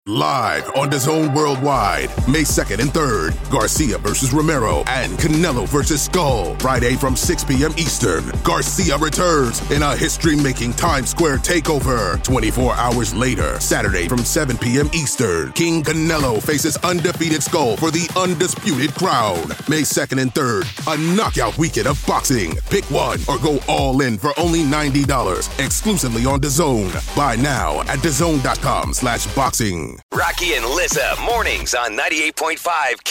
Live on DAZN Worldwide, May 2nd and 3rd, Garcia versus Romero and Canelo versus Skull. Friday from 6 p.m. Eastern, Garcia returns in a history-making Times Square takeover. 24 hours later, Saturday from 7 p.m. Eastern, King Canelo faces undefeated Skull for the undisputed crown. May 2nd and 3rd, a knockout weekend of boxing. Pick one or go all in for only $90, exclusively on DAZN. Buy now at DAZN.com/boxing. Rocky and Lissa, mornings on 98.5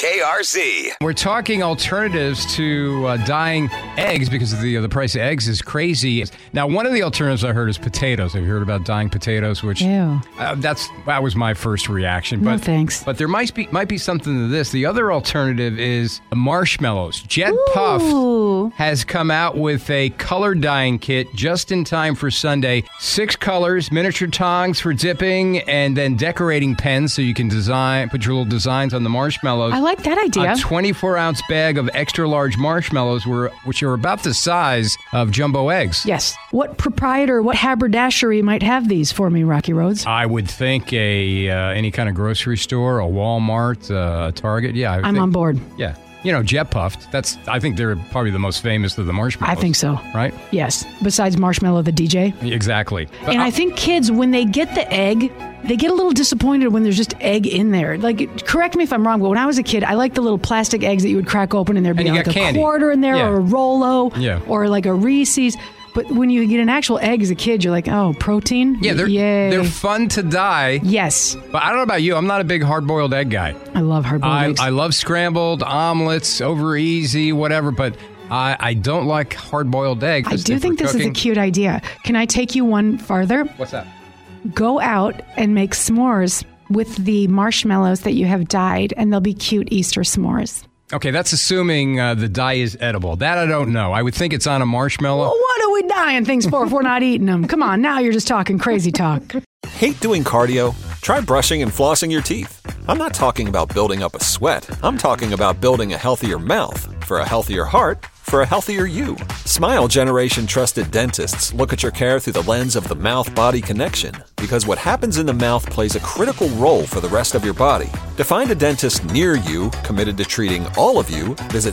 KRZ. We're talking alternatives to dyeing eggs because the price of eggs is crazy. Now, one of the alternatives I heard is potatoes. Have you heard about dyeing potatoes? Which Ew. That was my first reaction. No, thanks. But there might be something to this. The other alternative is marshmallows. Jet Puffed has come out with a color dyeing kit just in time for Sunday. 6 colors, miniature tongs for dipping, and then decorating pens so you can put your little designs on the marshmallows. I like that idea. A 24-ounce bag of extra large marshmallows, which are about the size of jumbo eggs. Yes. What proprietor, what haberdashery might have these for me, Rocky Roads? I would think any kind of grocery store, a Walmart, a Target. Yeah, I'm on board. Yeah. You know, Jet Puffed. I think they're probably the most famous of the marshmallows. I think so. Right? Yes. Besides Marshmallow the DJ. Exactly. But I think kids, when they get the egg, they get a little disappointed when there's just egg in there. Like, correct me if I'm wrong, but when I was a kid, I liked the little plastic eggs that you would crack open and there'd be like a quarter in there, or a Rolo, or like a Reese's. But when you get an actual egg as a kid, you're like, oh, protein? Yeah, they're fun to dye. Yes. But I don't know about you. I'm not a big hard-boiled egg guy. I love hard-boiled eggs. I love scrambled, omelets, over easy, whatever, but I don't like hard-boiled eggs. I do think this is a cute idea. Can I take you one farther? What's that? Go out and make s'mores with the marshmallows that you have dyed, and they'll be cute Easter s'mores. Okay, that's assuming the dye is edible. That I don't know. I would think it's on a marshmallow. Well, what are we dyeing things for if we're not eating them? Come on, now you're just talking crazy talk. Hate doing cardio? Try brushing and flossing your teeth. I'm not talking about building up a sweat. I'm talking about building a healthier mouth for a healthier heart for a healthier you. Smile Generation trusted dentists look at your care through the lens of the mouth-body connection, because what happens in the mouth plays a critical role for the rest of your body. To find a dentist near you committed to treating all of you, visit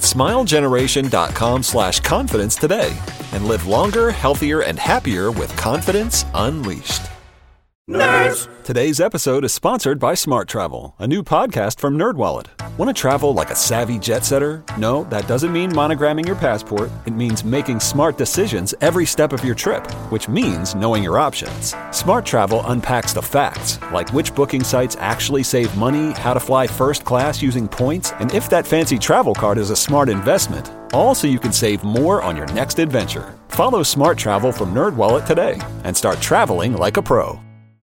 smilegeneration.com/confidence today and live longer, healthier, and happier with confidence unleashed. Nerds! Today's episode is sponsored by Smart Travel, a new podcast from NerdWallet. Want to travel like a savvy jet setter? No, that doesn't mean monogramming your passport. It means making smart decisions every step of your trip, which means knowing your options. Smart Travel unpacks the facts, like which booking sites actually save money, how to fly first class using points, and if that fancy travel card is a smart investment. All so you can save more on your next adventure. Follow Smart Travel from NerdWallet today and start traveling like a pro.